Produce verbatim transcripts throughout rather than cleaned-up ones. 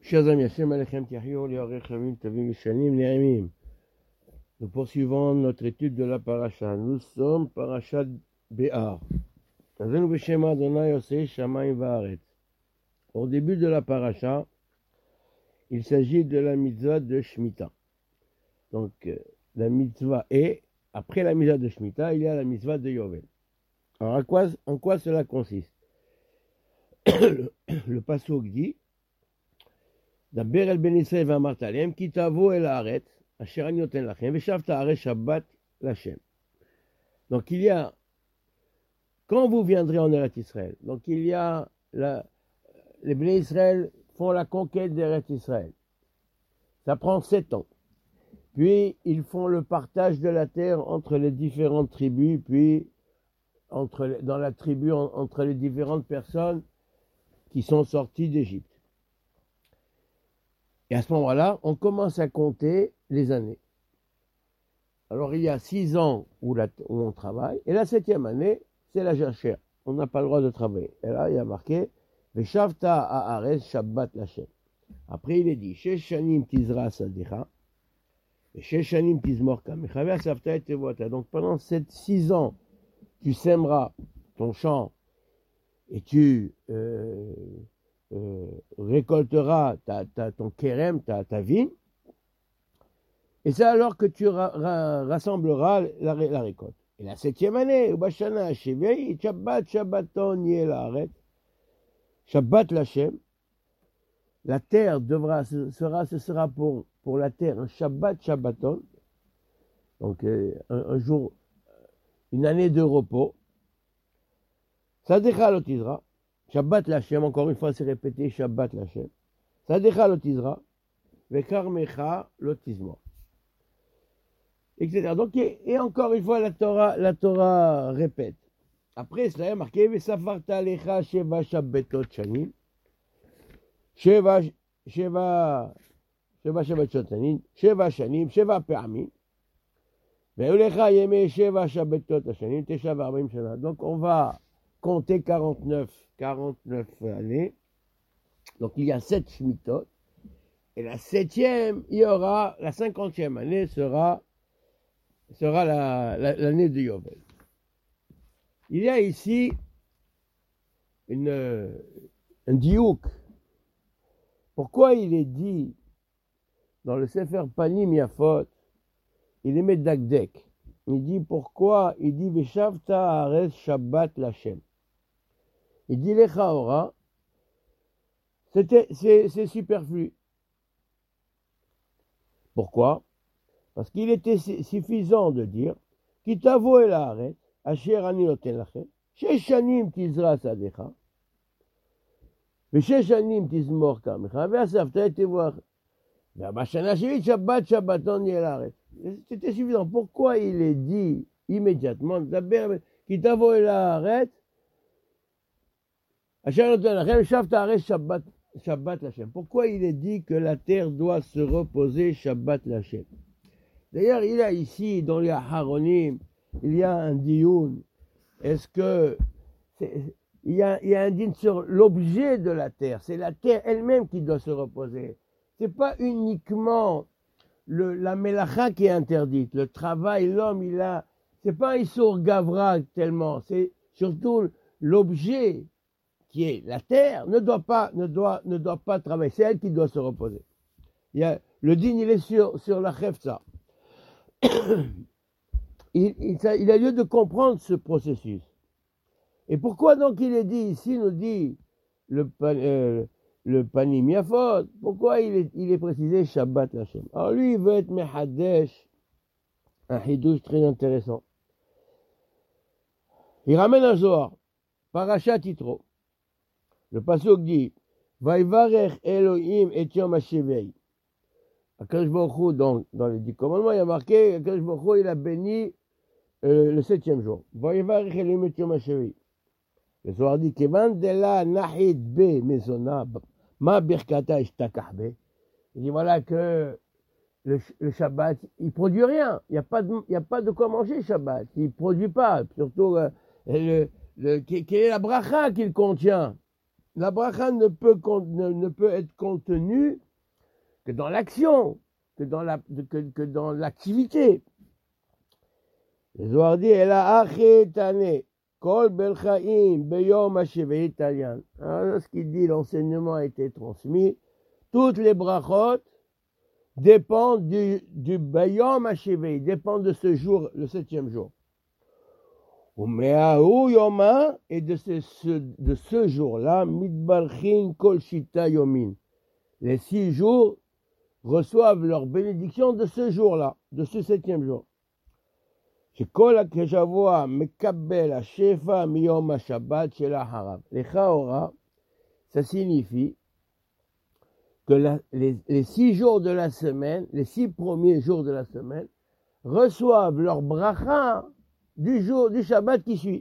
Shazam Yashem Alechem Tiachyo Liorech Hamim Tavim Shanim Ne'emim. Nous poursuivons notre étude de la paracha. Nous sommes parachat Béar. Azenu B'Shem Adonai Oseh Shamayim Va'aretz. Au début de la paracha, il s'agit de la mitzvah de Shemitah. Donc, la mitzvah est, après la mitzvah de Shemitah, il y a la mitzvah de Yovel. Alors, à quoi, en quoi cela consiste? Le, le pasuk dit Daber el ben Israël v'amart alehem ki tavo el haaretz asher ani noten lachem v'shavta haaretz shabbat l'Hashem. Donc il y a, quand vous viendrez en Eretz Israël, donc il y a, la, les ben Israël font la conquête d'Eretz Israël. Ça prend sept ans. Puis ils font le partage de la terre entre les différentes tribus, puis entre, dans la tribu, en, entre les différentes personnes qui sont sortis d'Égypte. Et à ce moment-là, on commence à compter les années. Alors, il y a six ans où, la, où on travaille, et la septième année, c'est la jachère. On n'a pas le droit de travailler. Et là, il y a marqué « Veshavta haaretz shabbat l'Hashem ». Après, il est dit « Shesh shanim tizra sadecha, et shesh shanim tizmor kamecha, ve'asavta et tevota ». Donc, pendant ces six ans, tu sèmeras ton champ, et tu euh, euh, récolteras ta, ta, ton kérem, ta, ta vigne, et c'est alors que tu ra, ra, rassembleras la, la récolte. Et la septième année, Ubashana Shevei, Shabbat Shabbaton Yelaret, Shabbat Lachem, la terre devra, sera, ce sera pour, pour la terre un Shabbat Shabbaton, donc euh, un, un jour, une année de repos. Sadecha lotizra, Shabbat Lachem, encore une fois c'est répété, Shabbat Lachem. Sadecha lotizra, Vekarmecha lotizmo. et cetera. Donc, et, et encore une fois, la Torah, la Torah répète. Après, cela est marqué, Vesafarta lecha sheva shabbetot shanim, sheva, sheva, sheva shabbetot shanim, sheva shanim, sheva pe'amim, ve'ulecha yeme sheva shabbetot shanim, tesha v'arbaim shana. Donc, on va compter quarante-neuf, quarante-neuf années. Donc, il y a sept shmitot. Et la septième, il y aura, la cinquantième année sera, sera la, la, l'année de Yovel. Il y a ici une, un diouk. Pourquoi il est dit dans le Sefer Panim Yafot, il est Medakdek. Il dit pourquoi? Il dit Veshavta haaretz Shabbat l'Hashem. Il dit Lechaora, c'était, c'est, c'est superflu. Pourquoi? Parce qu'il était suffisant de dire Ki tavo el haaretz asher ani noten lachem shesh shanim tizra sadecha ve'shesh shanim tizmor kamecha ve'asavta et tevach ve'bashana shevit shabbat shabbaton yel haaretz. C'était suffisant. Pourquoi il est dit immédiatement Ki tavo el haaretz asher noten lachem shavta haaretz shabbat Shabbat l'Hashem. Pourquoi il est dit que la terre doit se reposer Shabbat l'Hashem? D'ailleurs, il y a ici, dans les Haronim, il y a un dioun. Est-ce que c'est, il, y a, il y a un dîne sur l'objet de la terre? C'est la terre elle-même qui doit se reposer. C'est pas uniquement le, la mélacha qui est interdite. Le travail, l'homme, il a. C'est pas un Issour Gavra tellement. C'est surtout l'objet qui est la terre, ne doit pas, ne doit, ne doit pas travailler. C'est elle qui doit se reposer. Il y a, le dîne, il est sur, sur la chefza. il, il, il a lieu de comprendre ce processus. Et pourquoi donc il est dit ici, nous dit le, euh, le Panim Yafot, pourquoi il est, il est précisé Shabbat l'Hashem? Alors lui, il veut être Mehadesh, un hidouche très intéressant. Il ramène un Zohar, Parashat Yitro. Le pasuk dit Vaivarech Elohim et Yom HaShevei. Akadosh Baruch Hu, donc, dans les dix commandements, il y a marqué Akadosh Baruch Hu, il a béni euh, le septième jour. Vaivarech Elohim et Yom HaShevei. Le Zohar dit Kevan de la Nahid Be Mezona Ma Birkata Ishtakah Be. Il dit voilà que le, le Shabbat, il ne produit rien. Il n'y a, a pas de quoi manger Shabbat. Il ne produit pas. Surtout, euh, le, le, quelle est la bracha qu'il contient? la bracha ne peut, ne, ne peut être contenue que dans l'action, que dans la, que, que dans l'activité. Le Zohar dit, elle a achetane, kol belchaim, beyom hashevei italian. Alors, ce qu'il dit, l'enseignement a été transmis. Toutes les brachot dépendent du, du beyom hashevei, dépendent de ce jour, le septième jour. Et de ce, ce, de ce jour-là, mitbarchin kol shita yomin. Les six jours reçoivent leur bénédiction de ce jour-là, de ce septième jour. שכל השבוע מקבל השפע מיום השבת של אחריו. לכאורה, ça signifie que la, les, les six jours de la semaine, les six premiers jours de la semaine, reçoivent leur bracha du jour du Shabbat qui suit.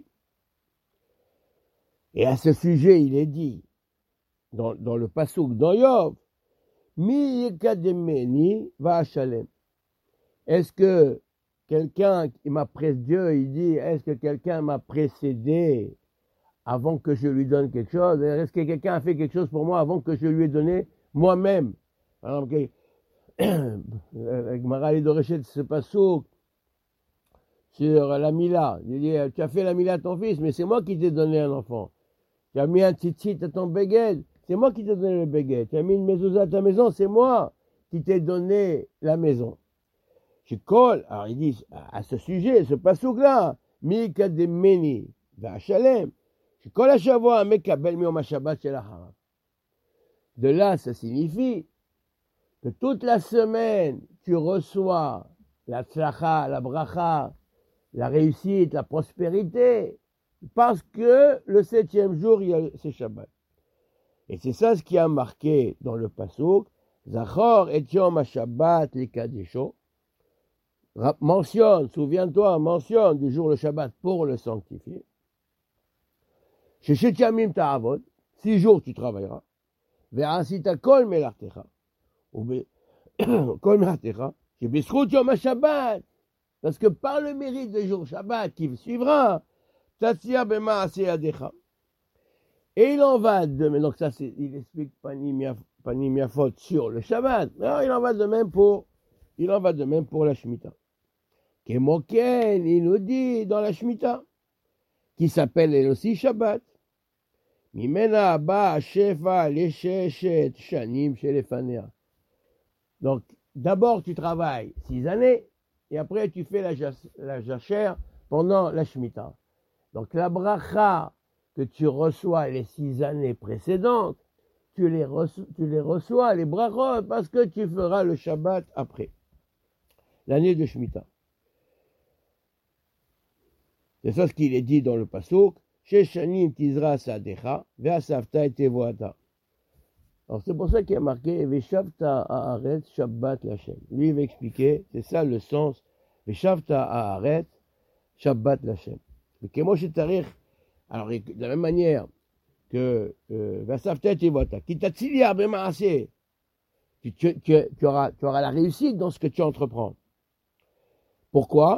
Et à ce sujet, il est dit, dans, dans le Passouk, dans Yov, Mi yekademeni va shalem. Est-ce que quelqu'un qui m'a précédé, Dieu, il dit, est-ce que quelqu'un m'a précédé avant que je lui donne quelque chose? Est-ce que quelqu'un a fait quelque chose pour moi avant que je lui ai donné moi-même? Par exemple, avec Marali Dorechet, ce passouk sur la Mila. Il dit, tu as fait la Mila à ton fils, mais c'est moi qui t'ai donné un enfant. Tu as mis un tzitzit à ton béguet, c'est moi qui t'ai donné le béguet. Tu as mis une mezouza à ta maison, c'est moi qui t'ai donné la maison. Je colle, alors il dit à ce sujet, ce passouk-là, Mika de Meni, Vachalem, je colle à Shavua, Mekabel Miom Shabbat Shel Acharav. De là, ça signifie que toute la semaine, tu reçois la tzlacha, la bracha, la réussite, la prospérité, parce que le septième jour, il y a c'est Shabbat. Et c'est ça ce qui a marqué dans le passouk, Zachor et Yom HaShabbat Likadesho. Mentionne, souviens-toi, mentionne du jour le Shabbat pour le sanctifier. Chez Shetiamim Ta'avod, six jours tu travailleras. Ve'asita kol melartecha. Kol melartecha. Chez B'zchut Yom HaShabbat. Parce que par le mérite du jour Shabbat qui suivra, Tatzia b'ma'aseh yadecha. Et il en va de même, donc ça c'est, il explique Panim Yafot sur le Shabbat. Alors il en va de même pour, il en va de même pour la Shemitah. Kemoken, il nous dit dans la Shemitah, qui s'appelle elle aussi Shabbat. Mimena ba shefa lesheshet shanim shelefanea. Donc, d'abord tu travailles six années, et après tu fais la, la jachère pendant la Shemitah. Donc la bracha que tu reçois les six années précédentes, tu les, reçois, tu les reçois, les brachot, parce que tu feras le Shabbat après, l'année de Shemitah. C'est ça ce qu'il est dit dans le passouk. Sheshanim tizra sadecha ve'asavta et tevoata. Alors c'est pour ça qu'il y a marqué ve'shavta haaretz Shabbat l'Hashem. Lui il va expliquer, c'est ça le sens. Ve'shavta haaretz Shabbat l'Hashem. Mais kemo shetarich, alors de la même manière que ve'asavta et tevoata, ki tatziliar b'maaseh, tu, tu, tu, tu, auras, tu auras la réussite dans ce que tu entreprends. Pourquoi?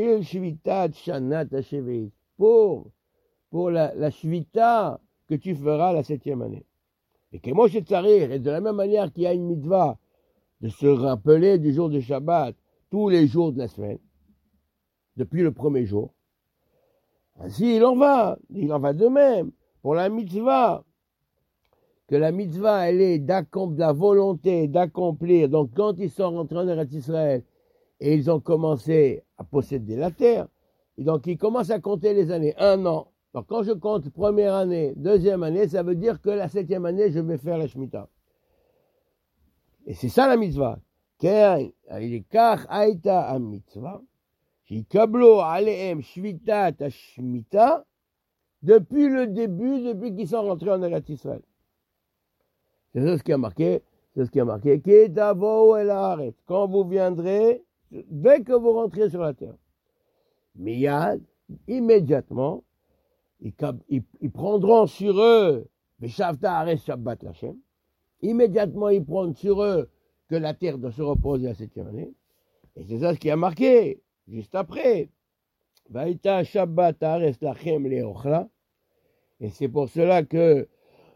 Pour, pour la, la shvita que tu feras la septième année. Et que moi, je t'arrive, et de la même manière qu'il y a une mitzvah de se rappeler du jour de Shabbat tous les jours de la semaine, depuis le premier jour, ainsi il en va, il en va de même pour la mitzvah, que la mitzvah, elle est d'accomplir, la volonté d'accomplir. Donc quand ils sont rentrés en Eretz Israël, et ils ont commencé à posséder la terre. Et donc, ils commencent à compter les années. Un an. Donc, quand je compte première année, deuxième année, ça veut dire que la septième année, je vais faire la Shemitah. Et c'est ça la mitzvah. Car il est kach aïta a mitzvah. Shikablo alehem shvitat a Shemitah. Depuis le début, depuis qu'ils sont rentrés en Eretz Israël. C'est ça ce qui a marqué. C'est ce qui a marqué. Ketavo el haaretz. Quand vous viendrez, dès que vous rentrez sur la terre, Miyad, immédiatement, ils, ils, ils prendront sur eux, Veshavta Haaretz Shabbat l'Hashem, immédiatement ils prendront sur eux que la terre doit se reposer la septième année, et c'est ça ce qui a marqué, juste après, Vaïta Shabbat Haaretz Lachem Leochla, et c'est pour cela que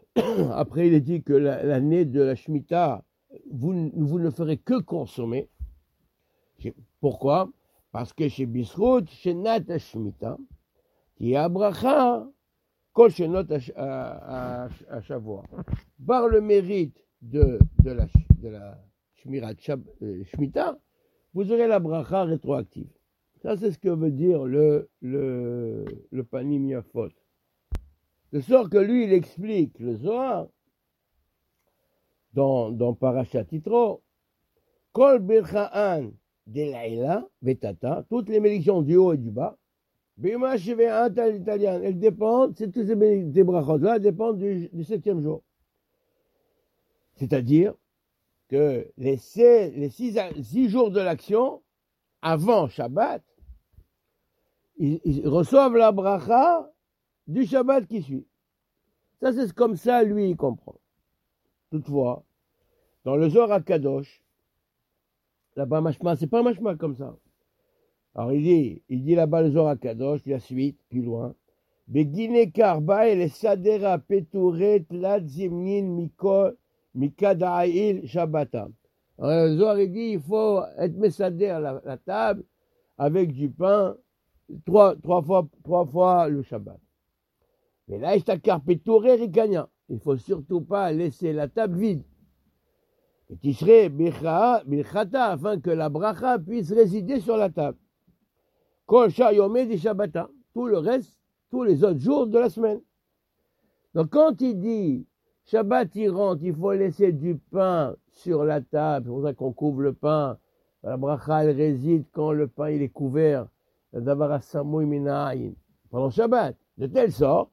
après il est dit que la- l'année de la Shemitah, vous, vous ne ferez que consommer. Pourquoi? Parce que chez Bisrout, chez Nat Shemitah, qui est à Bracha, Kol Shenot à Shavuot. Par le mérite de, de la, de la Shmirat euh, Shemitah, vous aurez la Bracha rétroactive. Ça, c'est ce que veut dire le, le, le Panim Yafot. De sorte que lui, il explique le Zohar dans, dans Parashat Yitro, Kol Bircha'an de Laïla, Vetata, toutes les bénédictions du haut et du bas, Bima Sheve'at al-Italien, elles dépendent, c'est toutes ces brachot-là, dépendent du, du septième jour. C'est-à-dire que les, six, les six, six jours de l'action, avant Shabbat, ils, ils reçoivent la bracha du Shabbat qui suit. Ça, c'est comme ça, lui, il comprend. Toutefois, dans le Zohar HaKadosh, là-bas, mashma, c'est pas mashma comme ça. Alors, il dit, il dit là-bas le Zohar HaKadosh, la suite, plus loin, Begine karba et les sadera petouret lat zimnin mikol mikadaïl shabbata. Alors, le Zohar, il dit, il faut être mesader à la, la table avec du pain trois, trois, fois, trois fois le Shabbat. Mais là, il ne faut surtout pas laisser la table vide. Et tishrei birchata, afin que la bracha puisse résider sur la table. Kol shayomé di shabbata, tout le reste, tous les autres jours de la semaine. Donc quand il dit Shabbat il rentre, il faut laisser du pain sur la table, c'est pour ça qu'on couvre le pain. La bracha elle réside quand le pain il est couvert. Davar samouy minayin. Pendant Shabbat, de telle sorte,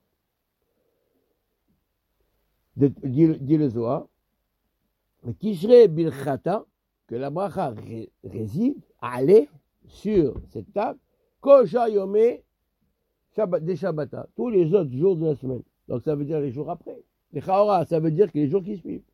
de, dit, dit le Zohar, Tishrei birchata, que la bracha ré, réside, allez sur cette table, Kol shayomé des Shabbata, tous les autres jours de la semaine. Donc ça veut dire les jours après. Les Chaora, ça veut dire que les jours qui suivent.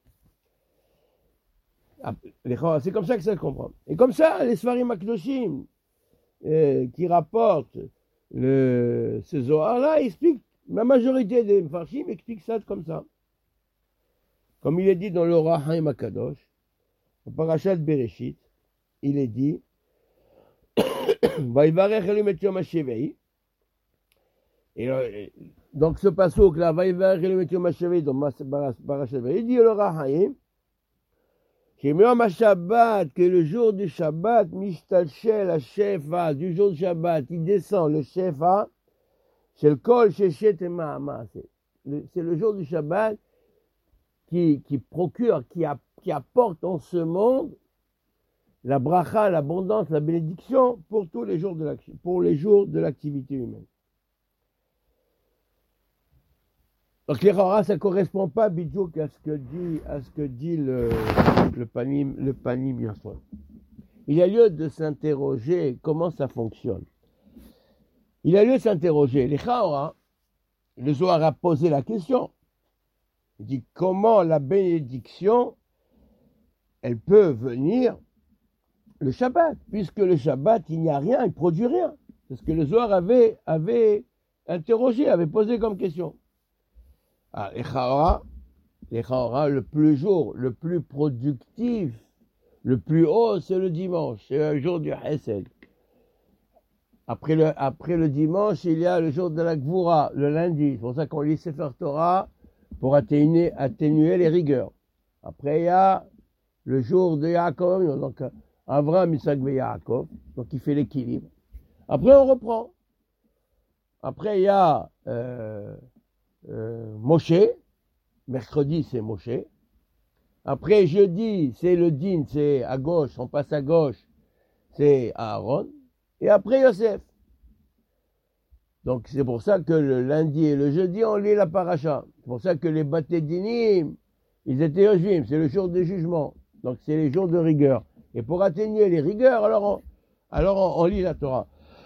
Les Chaora, c'est comme ça que ça se comprend. Et comme ça, les Sfarim Akdoshim, euh, qui rapportent le, ce Zohar-là, expliquent, la majorité des Mfarshim expliquent ça comme ça. Comme il est dit dans le Rahaim Akadosh, au Parashat Bereshit, il est dit, Vaïvarech Elohim et Yom HaShevei. Et donc ce passouk là, Vaïvarech Elohim et Yom HaShevei, dans Parashat Bereshit, il dit le Rahaim, Shemiyom HaShabbat, que le jour du Shabbat, Mishtalshel HaShefa, du jour du Shabbat, il descend le Shefa, Shel Kol Sheshet et Ma'ama. C'est le jour du Shabbat qui, qui procure, qui, a, qui apporte en ce monde la bracha, l'abondance, la bénédiction pour tous les jours de l'action, pour les jours de l'activité humaine. Donc les raras, ça ne correspond pas bidjouk à ce que dit, à ce que dit le, le panim, le panim bien sûr. Il y a lieu de s'interroger comment ça fonctionne. Il y a lieu de s'interroger. Les raras, le Zohar a posé la question. Il dit comment la bénédiction, elle peut venir le Shabbat, puisque le Shabbat, il n'y a rien, il ne produit rien. C'est ce que le Zohar avait, avait interrogé, avait posé comme question. Ah, les Chaora, les Chaora, le plus jour, le plus productif, le plus haut, c'est le dimanche, c'est le jour du Hesed. Après le, après le dimanche, il y a le jour de la Gvura, le lundi. C'est pour ça qu'on lit Sefer Torah pour atténuer, atténuer les rigueurs. Après, il y a le jour de Yaakov, donc Avraham, Isaac et Yaakov, donc il fait l'équilibre. Après, on reprend. Après, il y a euh, euh, Moshe. Mercredi, c'est Moshe. Après, jeudi, c'est le din, c'est à gauche, on passe à gauche, c'est Aaron. Et après, Yosef. Donc, c'est pour ça que le lundi et le jeudi, on lit la paracha. C'est pour ça que les Baté Dinim, ils étaient Yoshvim, c'est le jour de jugement. Donc, c'est les jours de rigueur. Et pour atténuer les rigueurs, alors on, alors on, on lit la Torah.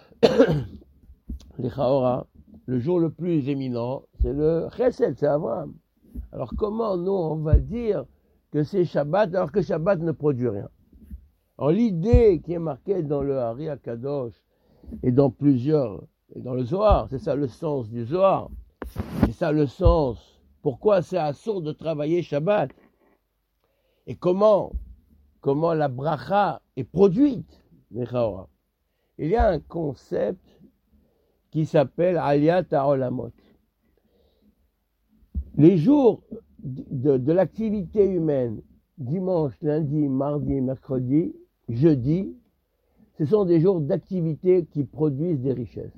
Les Chaora, le jour le plus éminent, c'est le Chesed, c'est Avraham. Alors comment nous, on va dire que c'est Shabbat, alors que Shabbat ne produit rien? Alors l'idée qui est marquée dans le Hari HaKadosh et dans plusieurs, et dans le Zohar, c'est ça le sens du Zohar, c'est ça le sens pourquoi c'est assourd de travailler Shabbat. Et comment, comment la bracha est produite, Nechaora. Il y a un concept qui s'appelle Aliyat HaOlamot. Les jours de, de l'activité humaine, dimanche, lundi, mardi, mercredi, jeudi, ce sont des jours d'activité qui produisent des richesses.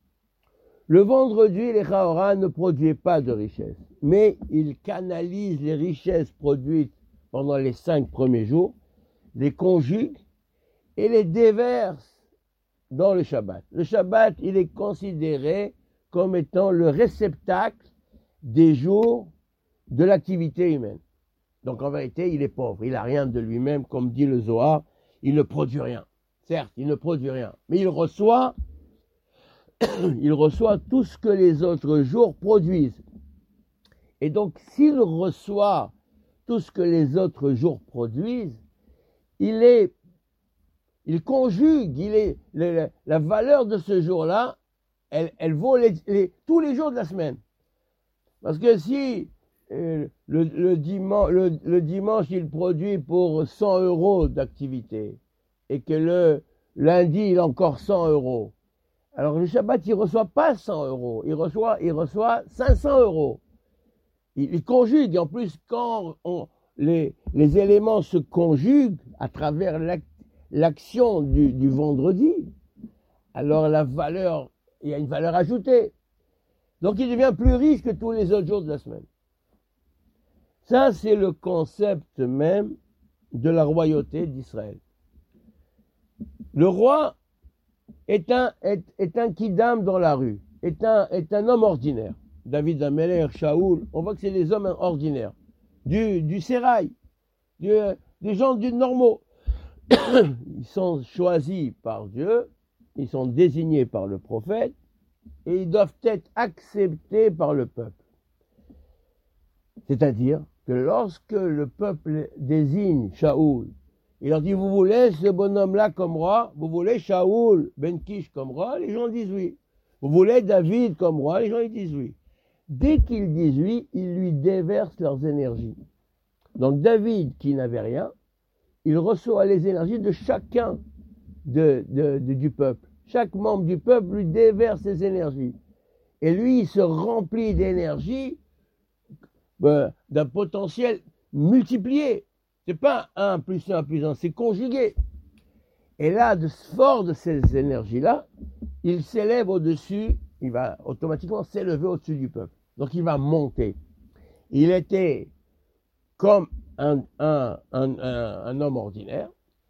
Le vendredi, les Chaora ne produisent pas de richesses, mais ils canalisent les richesses produites pendant les cinq premiers jours, les conjuguent et les déversent dans le Shabbat. Le Shabbat, il est considéré comme étant le réceptacle des jours de l'activité humaine. Donc en vérité, il est pauvre, il n'a rien de lui-même, comme dit le Zohar, il ne produit rien. Certes, il ne produit rien, mais il reçoit, il reçoit tout ce que les autres jours produisent. Et donc, s'il reçoit tout ce que les autres jours produisent, il est, il conjugue, il est, le, la valeur de ce jour-là, elle, elle vaut les, les, tous les jours de la semaine. Parce que si euh, le, le, dimanche, le, le dimanche, il produit pour cent euros d'activité, et que le lundi, il a encore cent euros, alors le Shabbat, il ne reçoit pas cent euros, il reçoit, il reçoit cinq cents euros. Il, il conjugue, et en plus, quand on, les, les éléments se conjuguent à travers l'ac, l'action du, du vendredi, alors la valeur, il y a une valeur ajoutée. Donc il devient plus riche que tous les autres jours de la semaine. Ça, c'est le concept même de la royauté d'Israël. Le roi est un, est, est un kidam dans la rue, est un, est un homme ordinaire. David Ameler, Shaoul, on voit que c'est des hommes ordinaires, du, du sérail, du, des gens du normaux. Ils sont choisis par Dieu, ils sont désignés par le prophète, et ils doivent être acceptés par le peuple. C'est-à-dire que lorsque le peuple désigne Shaoul, il leur dit, vous voulez ce bonhomme-là comme roi? Vous voulez Shaoul ben Kish comme roi? Les gens disent oui. Vous voulez David comme roi? Les gens ils disent oui. Dès qu'ils disent oui, ils lui déversent leurs énergies. Donc David, qui n'avait rien, il reçoit les énergies de chacun de, de, de, du peuple. Chaque membre du peuple lui déverse ses énergies. Et lui, il se remplit d'énergie ben, d'un potentiel multiplié. C'est pas un plus un plus un, c'est conjugué. Et là, de, fort de ces énergies-là, il s'élève au-dessus, il va automatiquement s'élever au-dessus du peuple. Donc il va monter. Il était comme un, un, un, un, un homme ordinaire.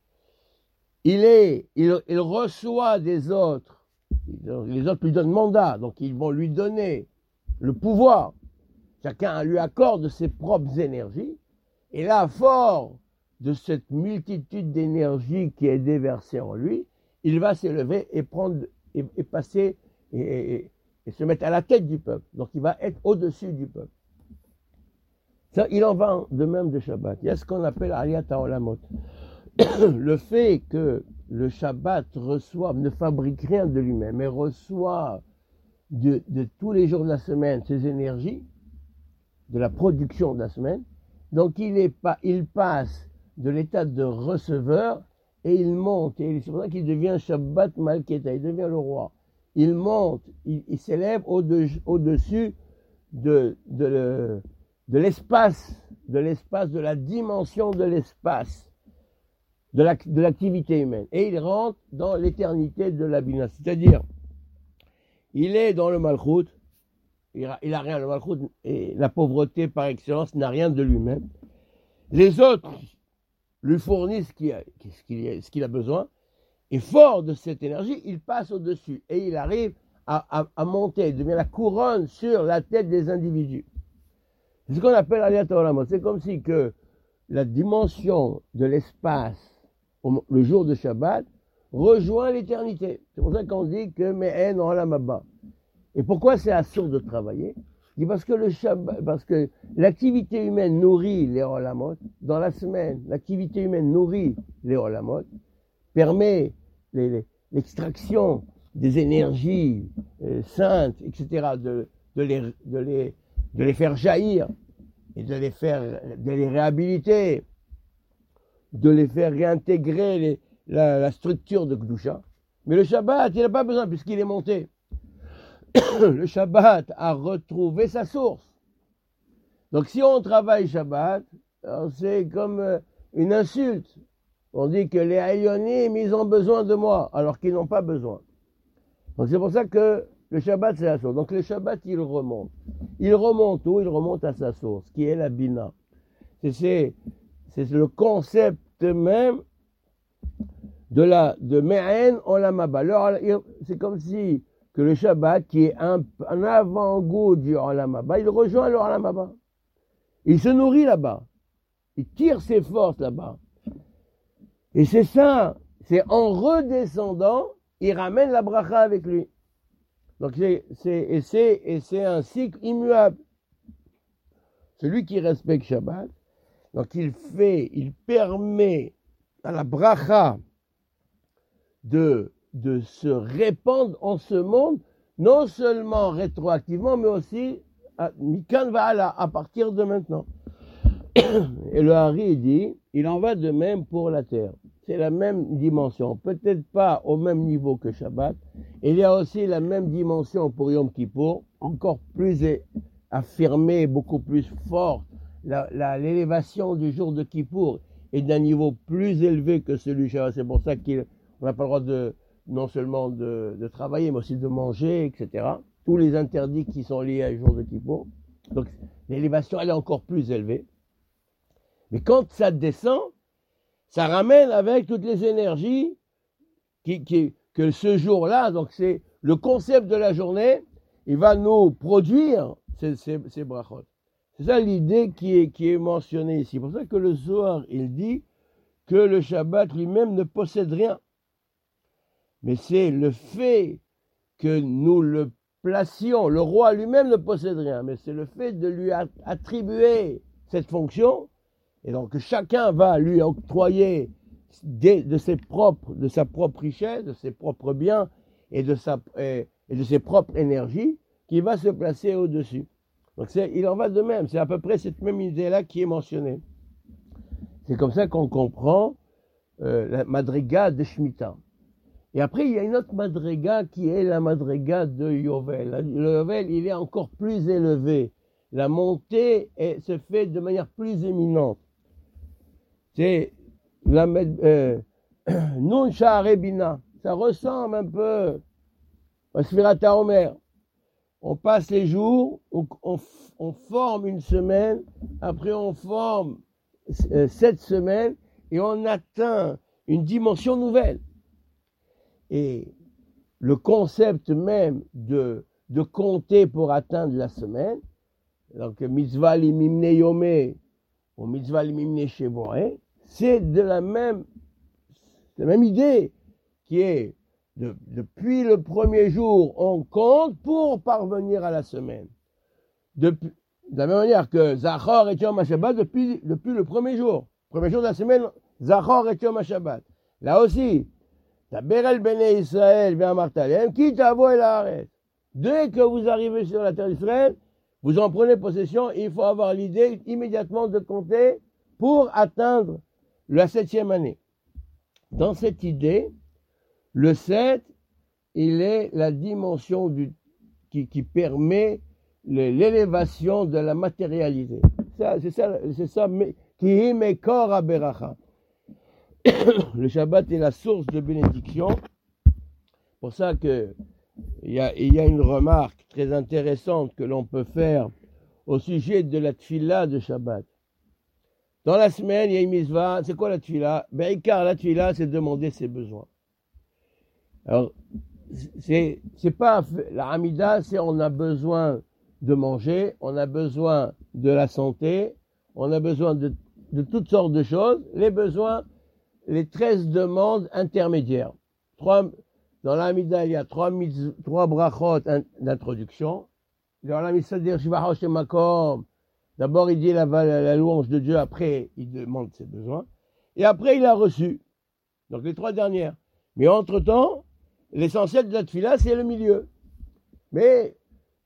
Il, est, il, il reçoit des autres, les autres lui donnent mandat, donc ils vont lui donner le pouvoir. Chacun lui accorde ses propres énergies. Et là, fort de cette multitude d'énergie qui est déversée en lui, il va s'élever et prendre et, et passer et, et, et se mettre à la tête du peuple. Donc il va être au-dessus du peuple. Ça, il en va de même de Shabbat. Il y a ce qu'on appelle Aliyat HaOlamot. Le fait que le Shabbat reçoive, ne fabrique rien de lui-même, mais reçoit de, de tous les jours de la semaine ses énergies, de la production de la semaine, donc il, est pas, il passe de l'état de receveur et il monte, et c'est pour ça qu'il devient Shabbat Malketa, il devient le roi. Il monte, il, il s'élève au-dessus, au-dessus de, de, le, de l'espace, de l'espace, de la dimension de l'espace. De, la, de l'activité humaine. Et il rentre dans l'éternité de la Bina. C'est-à-dire, il est dans le Malchut, il a, il a rien, le Malchut, et la pauvreté par excellence n'a rien de lui-même. Les autres lui fournissent ce qu'il a, ce qu'il a, ce qu'il a besoin, et fort de cette énergie, il passe au-dessus, et il arrive à, à, à monter, il devient la couronne sur la tête des individus. C'est ce qu'on appelle Aliyat HaOlamot. C'est comme si que la dimension de l'espace le jour de Shabbat, rejoint l'éternité. C'est pour ça qu'on dit que Me'en Olam Haba. Et pourquoi c'est assourd de travailler? Il dit parce que le Shabbat, parce que l'activité humaine nourrit les Olamot. Dans la semaine, l'activité humaine nourrit les Olamot, permet les, les, l'extraction des énergies euh, saintes, et cetera, de, de, les, de, les, de les faire jaillir, et de les faire, de les réhabiliter, de les faire réintégrer les, la, la structure de Kedusha. Mais le Shabbat, il n'a pas besoin puisqu'il est monté. Le Shabbat a retrouvé sa source. Donc si on travaille Shabbat, c'est comme une insulte. On dit que les Haïonim, ils ont besoin de moi, alors qu'ils n'ont pas besoin. Donc c'est pour ça que le Shabbat, c'est la source. Donc le Shabbat, il remonte. Il remonte où? Il remonte à sa source, qui est la Bina. C'est, c'est, c'est le concept même de la de Me'en Olam Haba. C'est comme si que le Shabbat, qui est un, un avant-goût du Olam Haba, il rejoint le Olam Haba. Il se nourrit là-bas. Il tire ses forces là-bas. Et c'est ça, c'est en redescendant, il ramène la bracha avec lui. Donc c'est, c'est, et, c'est, et c'est un cycle immuable. Celui qui respecte Shabbat, donc il fait, il permet à la bracha de, de se répandre en ce monde, non seulement rétroactivement, mais aussi à, à partir de maintenant. Et le Hari dit, il en va de même pour la terre. C'est la même dimension, peut-être pas au même niveau que Shabbat. Il y a aussi la même dimension pour Yom Kippour, encore plus affirmée, beaucoup plus forte. La, la, l'élévation du jour de Kippour est d'un niveau plus élevé que celui de Shabbat. C'est pour ça qu'on n'a pas le droit de, non seulement de, de travailler, mais aussi de manger, et cetera. Tous les interdits qui sont liés au jour de Kippour. Donc l'élévation, elle est encore plus élevée. Mais quand ça descend, ça ramène avec toutes les énergies qui, qui, que ce jour-là, donc c'est le concept de la journée, il va nous produire ces, ces, ces brachot. C'est ça l'idée qui est, qui est mentionnée ici. C'est pour ça que le Zohar, il dit que le Shabbat lui-même ne possède rien. Mais c'est le fait que nous le placions, le roi lui-même ne possède rien, mais c'est le fait de lui attribuer cette fonction. Et donc chacun va lui octroyer des, de ses propres, de sa propre richesse, de ses propres biens et de sa et, et de ses propres énergies, qui va se placer au-dessus. Donc c'est, il en va de même. C'est à peu près cette même idée-là qui est mentionnée. C'est comme ça qu'on comprend euh, la madriga de Shemitah. Et après il y a une autre madriga qui est la madriga de Yovel. Le Yovel, il est encore plus élevé. La montée est, se fait de manière plus éminente. C'est la euh, Nun Sha'arei Bina. Ça ressemble un peu à Sfirat HaOmer. On passe les jours, on, on, on forme une semaine, après on forme euh, sept semaines et on atteint une dimension nouvelle. Et le concept même de, de compter pour atteindre la semaine, donc mitzvah limimne yomé ou mitzvah limimne shevoé, c'est de la même, la même idée qui est de, depuis le premier jour, on compte pour parvenir à la semaine. Depuis, de la même manière que Zachor et Yom HaShabbat depuis, depuis le premier jour. Premier jour de la semaine, Zachor et Yom HaShabbat. Là aussi, Taber el Bnei Israël ve'amartalem, ki tavo el haaretz. Dès que vous arrivez sur la terre d'Israël, vous en prenez possession, il faut avoir l'idée immédiatement de compter pour atteindre la septième année. Dans cette idée, le sept, il est la dimension du, qui, qui permet le, l'élévation de la matérialité. Ça, c'est ça, c'est ça, qui est Mekor HaBeracha. Le Shabbat est la source de bénédiction. Pour ça que il y a, il y a une remarque très intéressante que l'on peut faire au sujet de la tfila de Shabbat. Dans la semaine, il y a une mitzvah. C'est quoi la tfila? Ben, car la tfila, c'est demander ses besoins. Alors, c'est, c'est pas, la Hamida, c'est on a besoin de manger, on a besoin de la santé, on a besoin de, de toutes sortes de choses. Les besoins, les treize demandes intermédiaires. Trois, dans la Hamida, il y a trois, trois brachot d'introduction. Dans la Mitzvah Shivah Makom, d'abord il dit la, la, la louange de Dieu, après il demande ses besoins, et après il a reçu. Donc les trois dernières. Mais entre-temps, l'essentiel de la tefila, c'est le milieu. Mais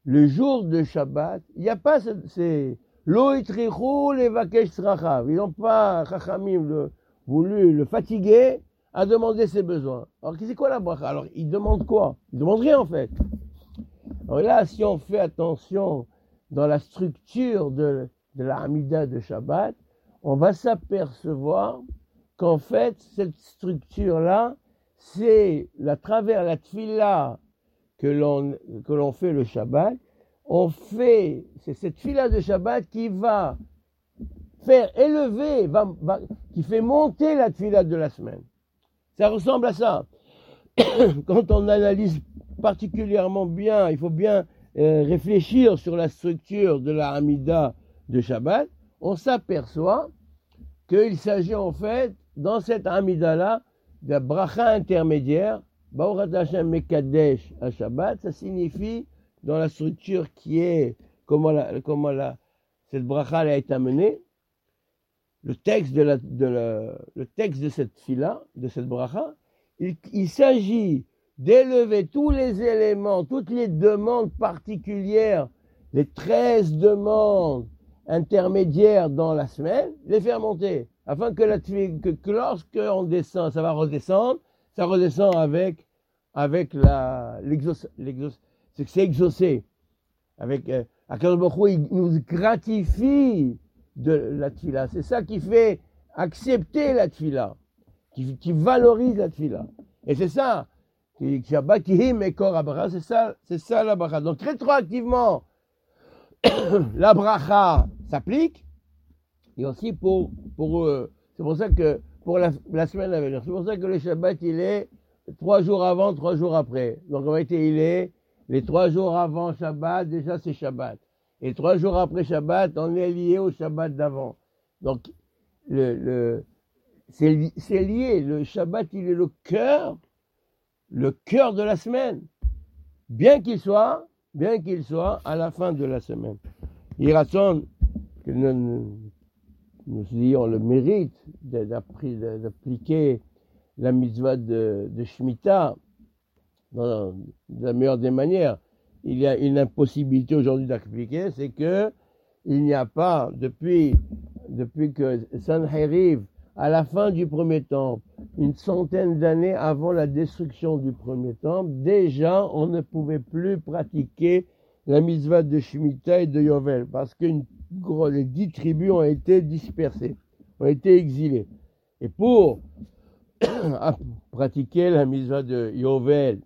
le jour de Shabbat, il n'y a pas ces lo itrichou levakesh tzrachav. Ils n'ont pas, Chachamim, le, voulu le fatiguer à demander ses besoins. Alors, c'est quoi la bracha? Alors, ils demandent quoi? Ils demandent rien, en fait. Alors là, si on fait attention dans la structure de, de la Hamida de Shabbat, on va s'apercevoir qu'en fait, cette structure-là, c'est à travers la tfila que l'on, que l'on fait le Shabbat, on fait, c'est cette tfila de Shabbat qui va faire élever, va, va, qui fait monter la tfila de la semaine. Ça ressemble à ça. Quand on analyse particulièrement bien, il faut bien euh, réfléchir sur la structure de la Hamida de Shabbat, on s'aperçoit qu'il s'agit en fait, dans cette Hamida-là, de la bracha intermédiaire, Baruch Hashem Mekadesh à Shabbat, ça signifie, dans la structure qui est, comment, la, comment la, cette bracha a été amenée, le texte de, la, de, la, le texte de cette fila, de cette bracha, il, il s'agit d'élever tous les éléments, toutes les demandes particulières, les treize demandes intermédiaires dans la semaine, les faire monter, afin que, la, que, que lorsque on descend, ça va redescendre, ça redescend avec, avec la, l'exauce, l'exauce, c'est que c'est exaucé. Avec, euh, Akadosh Baruch Hu, il nous gratifie de la tfila. C'est ça qui fait accepter la tfila, qui, qui valorise la tfila. Et c'est ça, qui, Shabbat Kihim et Kor Abracha, c'est ça, c'est ça la bracha. Donc rétroactivement, la bracha s'applique, et aussi pour, pour euh, c'est pour ça que, pour la, la semaine à venir, c'est pour ça que le Shabbat, il est trois jours avant, trois jours après. Donc en réalité, il est les trois jours avant Shabbat, déjà c'est Shabbat. Et trois jours après Shabbat, on est lié au Shabbat d'avant. Donc, le, le, c'est, c'est lié. Le Shabbat, il est le cœur, le cœur de la semaine. Bien qu'il soit, bien qu'il soit à la fin de la semaine. Il raconte que nous, nous ayons le mérite d'appliquer la mitzvah de, de Shemitah dans, de la meilleure des manières. Il y a une impossibilité aujourd'hui d'appliquer, c'est que il n'y a pas, depuis, depuis que Sanheriv, à la fin du premier temple, une centaine d'années avant la destruction du premier temple, déjà on ne pouvait plus pratiquer la mitzvah de Shemitah et de Yovel, parce que une, les dix tribus ont été dispersées, ont été exilées. Et pour pratiquer la mitzvah de Yovel,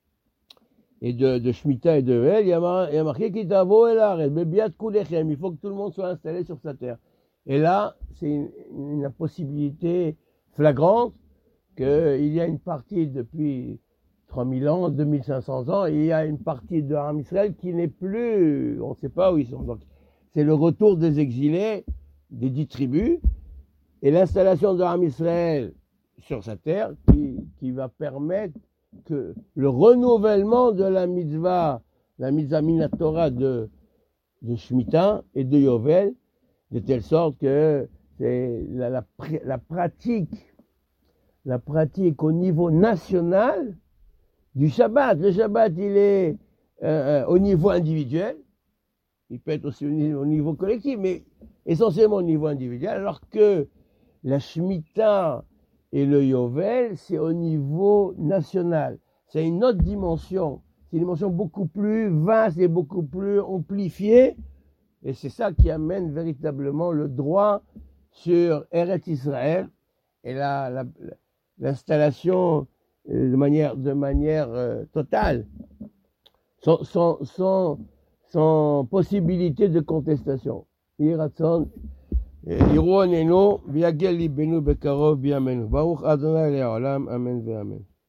et de, de Shemitah et de Yovel, il y a marqué qu'il t'avo et l'arrêt, il faut que tout le monde soit installé sur sa terre. Et là, c'est une, une impossibilité flagrante qu'il y a une partie depuis trois mille ans, deux mille cinq cents ans, et il y a une partie de Ham Israël qui n'est plus, on ne sait pas où ils sont. Donc, c'est le retour des exilés, des dix tribus, et l'installation de Ham Israël sur sa terre qui, qui va permettre que le renouvellement de la mitzvah, la mitzvah minatora de, de Shemitah et de Yovel, de telle sorte que c'est la, la, la pratique, la pratique au niveau national du Shabbat. Le Shabbat, il est euh, au niveau individuel, il peut être aussi au niveau, au niveau collectif, mais essentiellement au niveau individuel, alors que la Shemitah et le Yovel, c'est au niveau national. C'est une autre dimension. C'est une dimension beaucoup plus vaste et beaucoup plus amplifiée. Et c'est ça qui amène véritablement le droit sur Eretz Israël et la, la, l'installation de manière, de manière euh, totale, sans, sans, sans, sans possibilité de contestation. Yiratzon. יראו עינינו ויגל ליבנו בקרוב בימינו. ברוך אדוני לעולם, אמן ואמן.